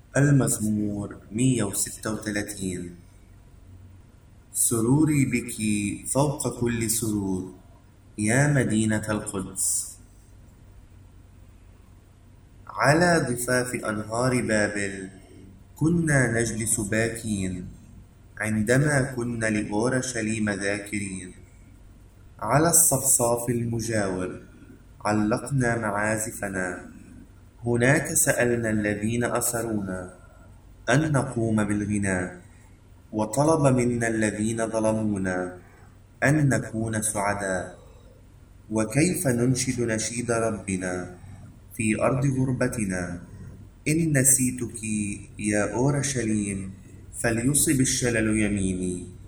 المزمور 136. سروري بك فوق كل سرور يا مدينة القدس. على ضفاف أنهار بابل كنا نجلس باكين، عندما كنا لأورشليم ذاكرين. على الصفصاف المجاور علقنا معازفنا، هناك سألنا الذين أسرونا أن نقوم بالغناء، وطلب منا الذين ظلمونا أن نكون سعداء. وكيف ننشد نشيد ربنا في أرض غربتنا؟ إن نسيتك يا أورشليم فليصب الشلل يميني.